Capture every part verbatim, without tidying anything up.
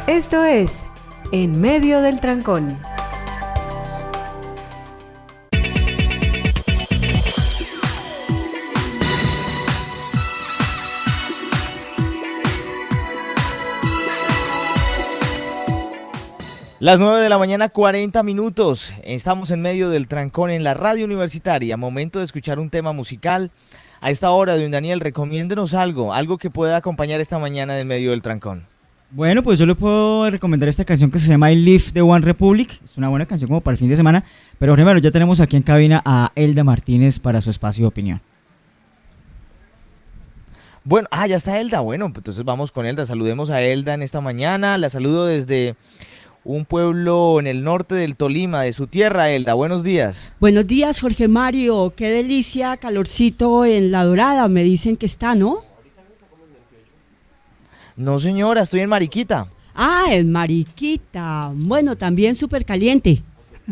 Esto es En Medio del Trancón. Las nueve de la mañana, cuarenta minutos. Estamos en Medio del Trancón en la radio universitaria. Momento de escuchar un tema musical. A esta hora, don Daniel, recomiéndenos algo, algo que pueda acompañar esta mañana en Medio del Trancón. Bueno, pues yo le puedo recomendar esta canción que se llama I Live de One Republic. Es una buena canción como para el fin de semana. Pero primero ya tenemos aquí en cabina a Elda Martínez para su espacio de opinión. Bueno, ah, ya está Elda. Bueno, pues entonces vamos con Elda. Saludemos a Elda en esta mañana. La saludo desde un pueblo en el norte del Tolima, de su tierra. Elda, buenos días. Buenos días, Jorge Mario. Qué delicia, calorcito en La Dorada. Me dicen que está, ¿no? No, señora, estoy en Mariquita. Ah, en Mariquita. Bueno, también súper caliente.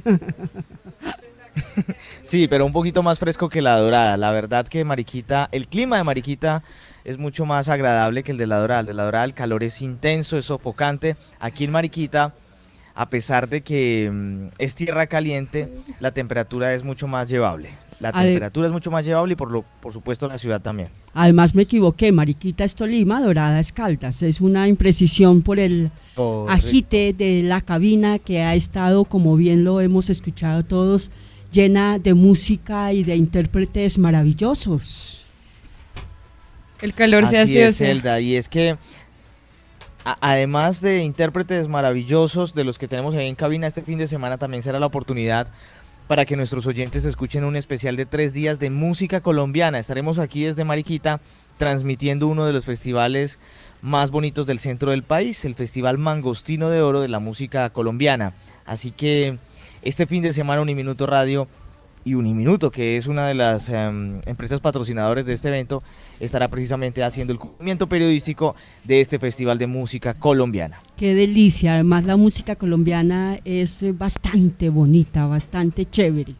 Sí, pero un poquito más fresco que La Dorada. La verdad que Mariquita, el clima de Mariquita es mucho más agradable que el de La Dorada. El de La Dorada el calor es intenso, es sofocante. Aquí en Mariquita, a pesar de que um, es tierra caliente, la temperatura es mucho más llevable. La Ade- temperatura es mucho más llevable y por lo, por supuesto la ciudad también. Además me equivoqué, Mariquita es Tolima, Dorada es Caldas. Es una imprecisión por el Correcto. agite de la cabina que ha estado, como bien lo hemos escuchado todos, llena de música y de intérpretes maravillosos. El calor se Así hace es, Elda, y es que a- además de intérpretes maravillosos de los que tenemos ahí en cabina, este fin de semana también será la oportunidad para que nuestros oyentes escuchen un especial de tres días de música colombiana. Estaremos aquí desde Mariquita transmitiendo uno de los festivales más bonitos del centro del país, el Festival Mangostino de Oro de la música colombiana. Así que este fin de semana Uniminuto Radio y Uniminuto, que es una de las um, empresas patrocinadoras de este evento, estará precisamente haciendo el cubrimiento periodístico de este Festival de Música Colombiana. Qué delicia, además la música colombiana es eh, bastante bonita, bastante chévere.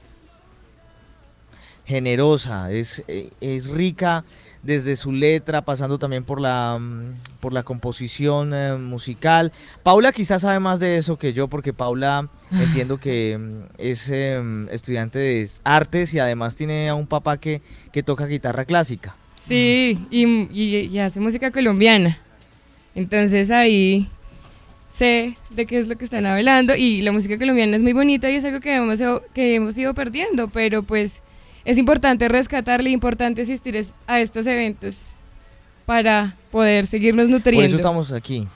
Generosa, es, eh, es rica desde su letra, pasando también por la, mm, por la composición eh, musical. Paula quizás sabe más de eso que yo, porque Paula entiendo que mm, es eh, estudiante de artes y además tiene a un papá que, que toca guitarra clásica. Sí, y, y, y hace música colombiana. Entonces ahí sé de qué es lo que están hablando y la música colombiana es muy bonita y es algo que hemos, que hemos ido perdiendo, pero pues es importante rescatarle, importante asistir es- a estos eventos para poder seguirnos nutriendo. Por eso estamos aquí.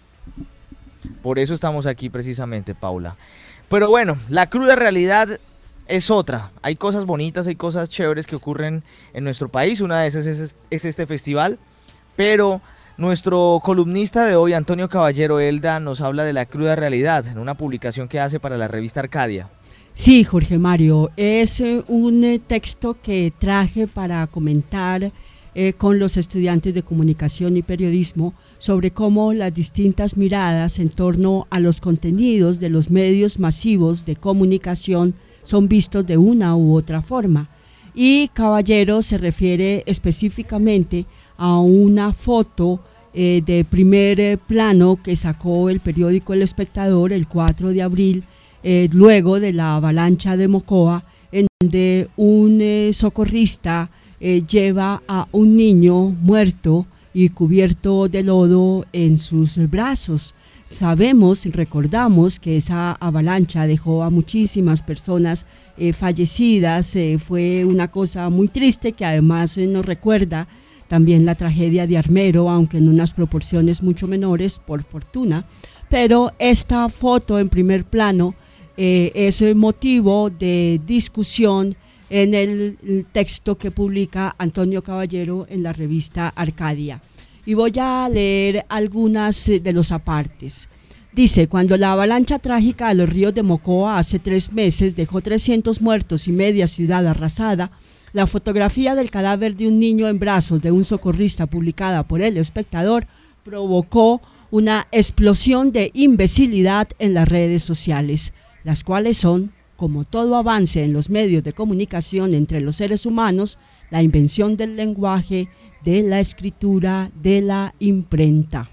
Por eso estamos aquí precisamente, Paula. Pero bueno, la cruda realidad es otra. Hay cosas bonitas, hay cosas chéveres que ocurren en nuestro país. Una de esas es, es este festival. Pero nuestro columnista de hoy, Antonio Caballero Elda, nos habla de la cruda realidad en una publicación que hace para la revista Arcadia. Sí, Jorge Mario, es eh, un eh, texto que traje para comentar eh, con los estudiantes de comunicación y periodismo sobre cómo las distintas miradas en torno a los contenidos de los medios masivos de comunicación son vistos de una u otra forma. Y Caballero se refiere específicamente a una foto eh, de primer eh, plano que sacó el periódico El Espectador el cuatro de abril, eh, luego de la avalancha de Mocoa, en donde un eh, socorrista eh, lleva a un niño muerto y cubierto de lodo en sus brazos. Sabemos, recordamos que esa avalancha dejó a muchísimas personas eh, fallecidas, eh, fue una cosa muy triste que además eh, nos recuerda también la tragedia de Armero, aunque en unas proporciones mucho menores, por fortuna. Pero esta foto en primer plano eh, es motivo de discusión en el texto que publica Antonio Caballero en la revista Arcadia. Y voy a leer algunas de los apartes. Dice: cuando la avalancha trágica a los ríos de Mocoa hace tres meses dejó trescientos muertos y media ciudad arrasada, la fotografía del cadáver de un niño en brazos de un socorrista publicada por El Espectador provocó una explosión de imbecilidad en las redes sociales, las cuales son, como todo avance en los medios de comunicación entre los seres humanos, la invención del lenguaje, de la escritura, de la imprenta.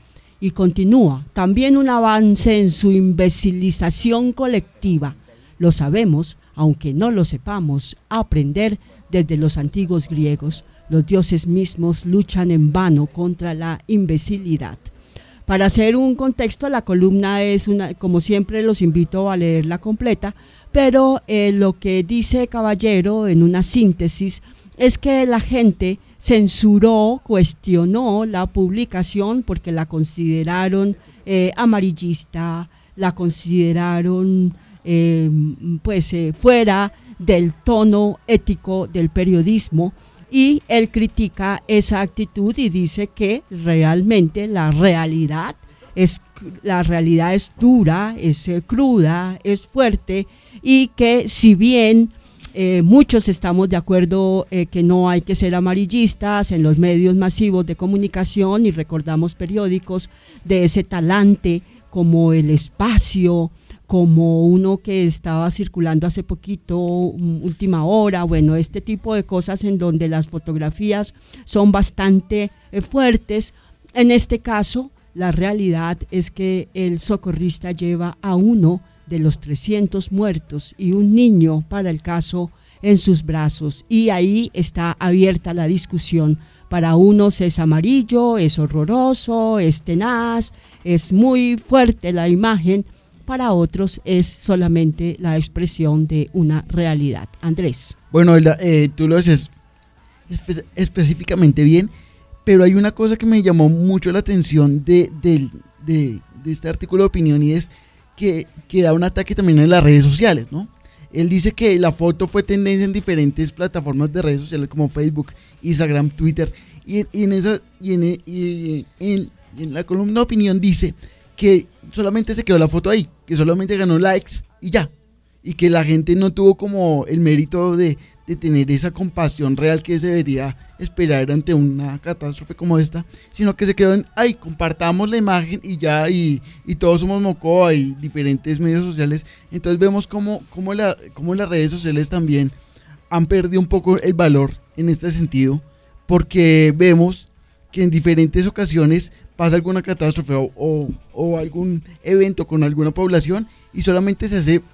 Y continúa, también un avance en su imbecilización colectiva. Lo sabemos, aunque no lo sepamos, aprender desde los antiguos griegos. Los dioses mismos luchan en vano contra la imbecilidad. Para hacer un contexto, la columna es una, como siempre los invito a leerla completa, pero eh, lo que dice Caballero en una síntesis es que la gente censuró, cuestionó la publicación porque la consideraron eh, amarillista, la consideraron eh, pues eh, fuera del tono ético del periodismo, y él critica esa actitud y dice que realmente la realidad es, la realidad es dura, es eh, cruda, es fuerte, y que si bien eh, muchos estamos de acuerdo eh, que no hay que ser amarillistas en los medios masivos de comunicación, y recordamos periódicos de ese talante como El Espacio, como uno que estaba circulando hace poquito, Última Hora, bueno, este tipo de cosas en donde las fotografías son bastante eh, fuertes. En este caso, la realidad es que el socorrista lleva a uno de los trescientos muertos y un niño para el caso en sus brazos, y ahí está abierta la discusión. Para unos es amarillo, es horroroso, es tenaz, es muy fuerte la imagen. Para otros es solamente la expresión de una realidad. Andrés. Bueno, Elda, eh, tú lo haces espe- específicamente bien, pero hay una cosa que me llamó mucho la atención de, de, de, de este artículo de opinión, y es que, que da un ataque también en las redes sociales, ¿no? Él dice que la foto fue tendencia en diferentes plataformas de redes sociales como Facebook, Instagram, Twitter, y, y, en, esa, y, en, y, en, y en la columna de opinión dice que solamente se quedó la foto ahí, que solamente ganó likes y ya, y que la gente no tuvo como el mérito de, de tener esa compasión real que se debería esperar ante una catástrofe como esta, sino que se quedó en, ay, compartamos la imagen y ya, y, y todos somos Mocoa y diferentes medios sociales. Entonces vemos cómo, cómo, la, cómo las redes sociales también han perdido un poco el valor en este sentido, porque vemos que en diferentes ocasiones pasa alguna catástrofe o, o, o algún evento con alguna población y solamente se hace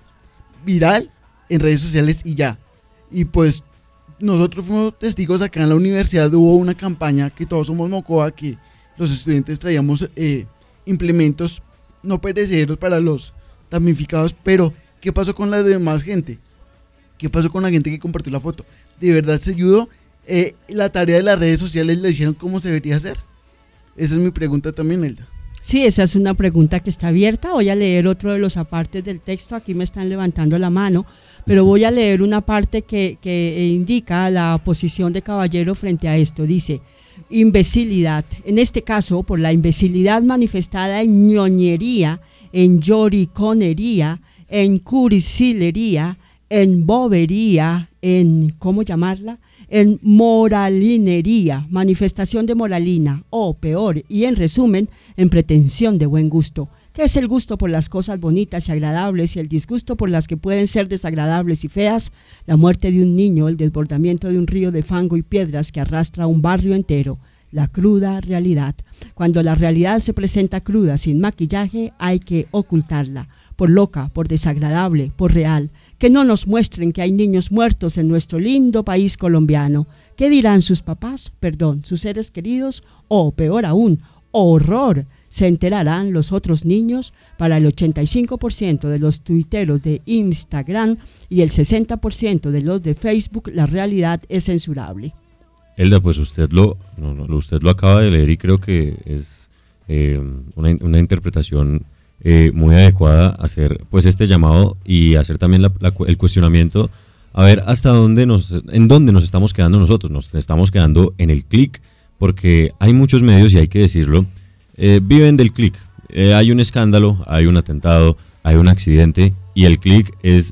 viral en redes sociales y ya. Y pues nosotros fuimos testigos acá en la universidad, hubo una campaña que todos somos Mocoa, que los estudiantes traíamos eh, implementos no perecederos para los damnificados, pero ¿qué pasó con la demás gente? ¿Qué pasó con la gente que compartió la foto? ¿De verdad se ayudó? Eh, ¿La tarea de las redes sociales la hicieron como se debería hacer? Esa es mi pregunta también, Elda. Sí, esa es una pregunta que está abierta. Voy a leer otro de los apartes del texto. Aquí me están levantando la mano, pero sí, voy a leer una parte que, que indica la posición de Caballero frente a esto. Dice, imbecilidad. En este caso, por la imbecilidad manifestada en ñoñería, en lloriconería, en cursilería, en bobería, en, ¿cómo llamarla?, en moralinería, manifestación de moralina, o peor, y en resumen, en pretensión de buen gusto. ¿Qué es el gusto por las cosas bonitas y agradables y el disgusto por las que pueden ser desagradables y feas? La muerte de un niño, el desbordamiento de un río de fango y piedras que arrastra a un barrio entero. La cruda realidad. Cuando la realidad se presenta cruda, sin maquillaje, hay que ocultarla. Por loca, por desagradable, por real. Que no nos muestren que hay niños muertos en nuestro lindo país colombiano. ¿Qué dirán sus papás? Perdón, sus seres queridos, o peor aún, horror. ¿Se enterarán los otros niños? Para el ochenta y cinco por ciento de los tuiteros de Instagram y el sesenta por ciento de los de Facebook, la realidad es censurable. Elda, pues usted lo, no, no, usted lo acaba de leer y creo que es eh, una, una interpretación eh, muy adecuada hacer pues este llamado y hacer también la, la, el cuestionamiento a ver hasta dónde nos, en dónde nos estamos quedando nosotros. Nos estamos quedando en el clic, porque hay muchos medios, y hay que decirlo, eh, viven del clic. Eh, hay un escándalo, hay un atentado, hay un accidente, y el clic es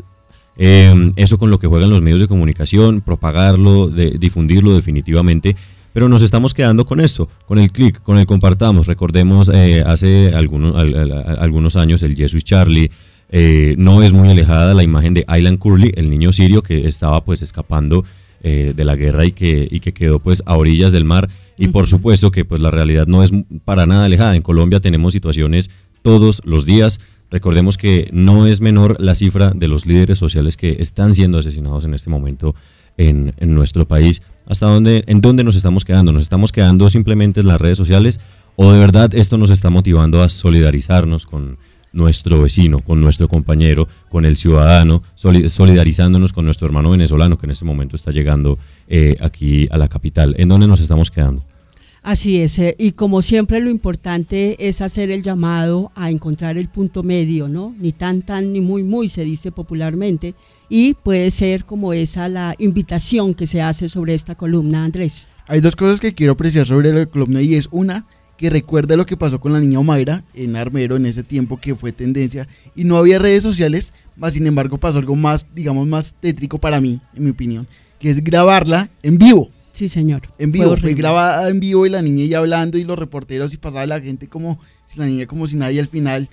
eh, eso con lo que juegan los medios de comunicación, propagarlo, de, difundirlo definitivamente. Pero nos estamos quedando con esto, con el clic, con el compartamos. Recordemos eh, hace algunos, al, al, algunos años el Jesus Charlie. Eh, no es muy alejada la imagen de Aylan Kurdi, el niño sirio que estaba pues escapando eh, de la guerra y que, y que quedó pues a orillas del mar Y por supuesto que pues la realidad no es para nada alejada. En Colombia tenemos situaciones todos los días. Recordemos que no es menor la cifra de los líderes sociales que están siendo asesinados en este momento en, en nuestro país. ¿Hasta dónde, en dónde nos estamos quedando? ¿Nos estamos quedando simplemente en las redes sociales o de verdad esto nos está motivando a solidarizarnos con nuestro vecino, con nuestro compañero, con el ciudadano, solidarizándonos con nuestro hermano venezolano que en este momento está llegando eh, aquí a la capital? ¿En dónde nos estamos quedando? Así es, eh, y como siempre lo importante es hacer el llamado a encontrar el punto medio, ¿no? Ni tan tan ni muy muy se dice popularmente, y puede ser como esa la invitación que se hace sobre esta columna, Andrés. Hay dos cosas que quiero apreciar sobre la columna y es una, que recuerda lo que pasó con la niña Omaira en Armero en ese tiempo que fue tendencia y no había redes sociales, más sin embargo pasó algo más, digamos, más tétrico para mí, en mi opinión, que es grabarla en vivo. Sí, señor. En vivo, fue, fue grabada en vivo y la niña ya hablando y los reporteros y pasaba la gente como si la niña como si nadie, al final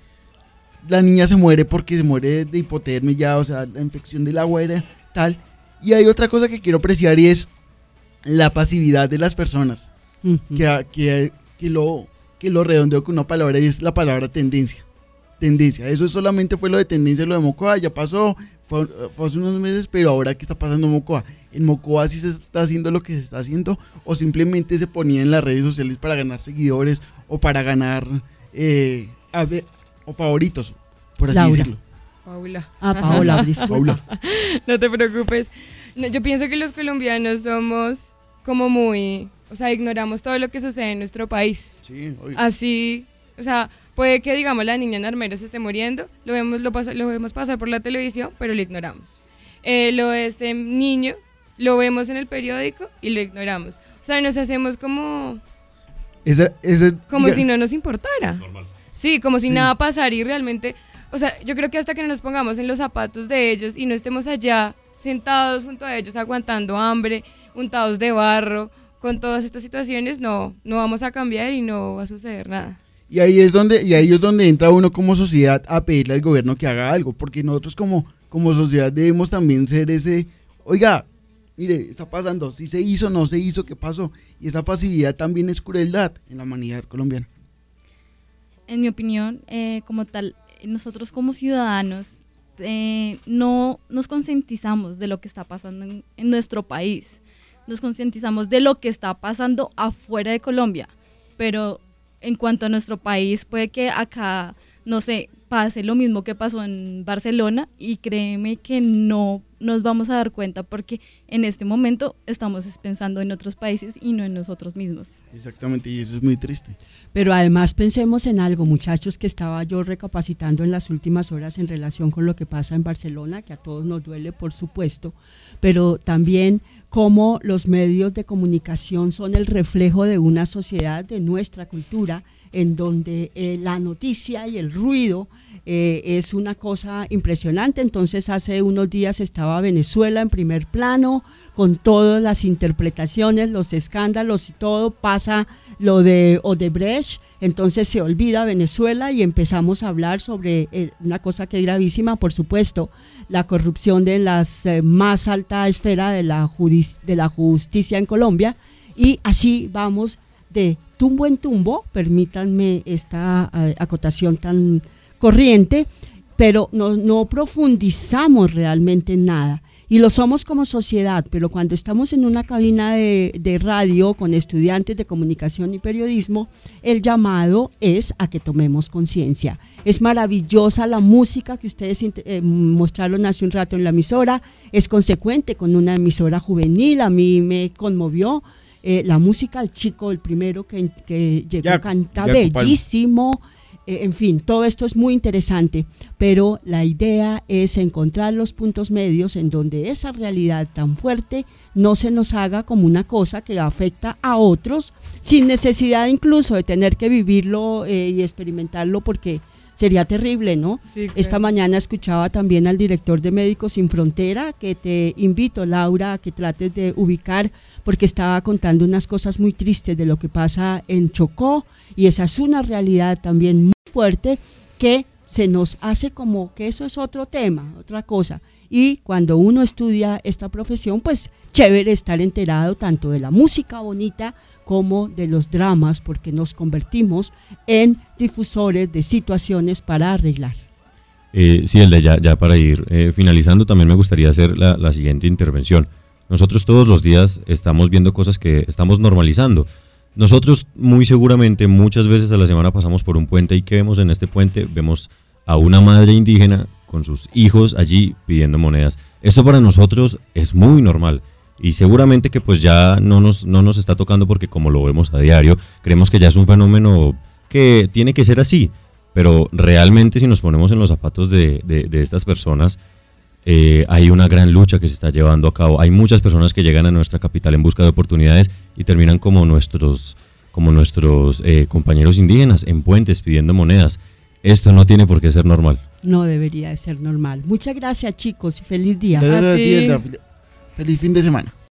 la niña se muere porque se muere de hipotermia ya, o sea, la infección del agua era tal. Y hay otra cosa que quiero apreciar y es la pasividad de las personas, uh-huh. que, que, que, lo, que lo redondeo con una palabra y es la palabra tendencia. Tendencia, eso solamente fue lo de tendencia, lo de Mocoa, ya pasó, fue, fue hace unos meses, pero ahora ¿qué está pasando en Mocoa? ¿En Mocoa sí se está haciendo lo que se está haciendo o simplemente se ponía en las redes sociales para ganar seguidores o para ganar eh, ver, o favoritos, por así Laura. decirlo? Paula. Ah, Paola, disculpa. Paula. No te preocupes. No, yo pienso que los colombianos somos como muy, o sea, ignoramos todo lo que sucede en nuestro país. Sí, obvio. Así, o sea, puede que, digamos, la niña en Armero se esté muriendo, lo vemos, lo, pasa, lo vemos pasar por la televisión, pero lo ignoramos. Eh, lo de este niño, lo vemos en el periódico y lo ignoramos. O sea, nos hacemos como... Esa, esa, como diga, si no nos importara. Normal. Sí, como si sí. nada pasara y realmente... O sea, yo creo que hasta que no nos pongamos en los zapatos de ellos y no estemos allá sentados junto a ellos, aguantando hambre, untados de barro, con todas estas situaciones, no, no vamos a cambiar y no va a suceder nada. Y ahí es donde, y ahí es donde entra uno como sociedad a pedirle al gobierno que haga algo, porque nosotros como, como sociedad debemos también ser ese, oiga, mire, está pasando, si se hizo, no se hizo, ¿qué pasó? Y esa pasividad también es crueldad en la humanidad colombiana. En mi opinión, eh, como tal, nosotros como ciudadanos eh, no nos concientizamos de lo que está pasando en, en nuestro país, nos concientizamos de lo que está pasando afuera de Colombia, pero en cuanto a nuestro país, puede que acá, no sé, pase lo mismo que pasó en Barcelona y créeme que no nos vamos a dar cuenta porque en este momento estamos pensando en otros países y no en nosotros mismos. Exactamente, y eso es muy triste. Pero además pensemos en algo, muchachos, que estaba yo recapacitando en las últimas horas en relación con lo que pasa en Barcelona, que a todos nos duele, por supuesto, pero también cómo los medios de comunicación son el reflejo de una sociedad, de nuestra cultura, en donde eh, la noticia y el ruido eh, es una cosa impresionante. Entonces hace unos días estaba Venezuela en primer plano, con todas las interpretaciones, los escándalos y todo, pasa lo de Odebrecht, entonces se olvida Venezuela y empezamos a hablar sobre eh, una cosa que es gravísima, por supuesto, la corrupción de la eh, más alta esfera de la, judic- de la justicia en Colombia, y así vamos de tumbo en tumbo, permítanme esta uh, acotación tan corriente, pero no, no profundizamos realmente en nada, y lo somos como sociedad, pero cuando estamos en una cabina de, de radio con estudiantes de comunicación y periodismo, el llamado es a que tomemos conciencia. Es maravillosa la música que ustedes eh, mostraron hace un rato en la emisora, es consecuente con una emisora juvenil, a mí me conmovió. Eh, la música del chico, el primero que, que llegó, ya, canta ya, bellísimo, eh, en fin, todo esto es muy interesante, pero la idea es encontrar los puntos medios en donde esa realidad tan fuerte no se nos haga como una cosa que afecta a otros, sin necesidad incluso de tener que vivirlo eh, y experimentarlo, porque sería terrible, ¿no? Sí, claro. Esta mañana escuchaba también al director de Médicos Sin Frontera, que te invito, Laura, a que trates de ubicar, porque estaba contando unas cosas muy tristes de lo que pasa en Chocó, y esa es una realidad también muy fuerte que se nos hace como que eso es otro tema, otra cosa, y cuando uno estudia esta profesión, pues chévere estar enterado tanto de la música bonita como de los dramas, porque nos convertimos en difusores de situaciones para arreglar. Eh, sí, Elda, ya, ya para ir eh, finalizando, también me gustaría hacer la, la siguiente intervención. Nosotros todos los días estamos viendo cosas que estamos normalizando. Nosotros muy seguramente muchas veces a la semana pasamos por un puente y ¿qué vemos en este puente? Vemos a una madre indígena con sus hijos allí pidiendo monedas. Esto para nosotros es muy normal y seguramente que pues ya no nos, no nos está tocando porque como lo vemos a diario, creemos que ya es un fenómeno que tiene que ser así, pero realmente si nos ponemos en los zapatos de, de, de estas personas, eh, hay una gran lucha que se está llevando a cabo. Hay muchas personas que llegan a nuestra capital en busca de oportunidades y terminan como nuestros, como nuestros eh, compañeros indígenas en puentes pidiendo monedas. Esto no tiene por qué ser normal. No debería de ser normal. Muchas gracias, chicos, y feliz día. Gracias a ti, ti. Elda. Feliz fin de semana.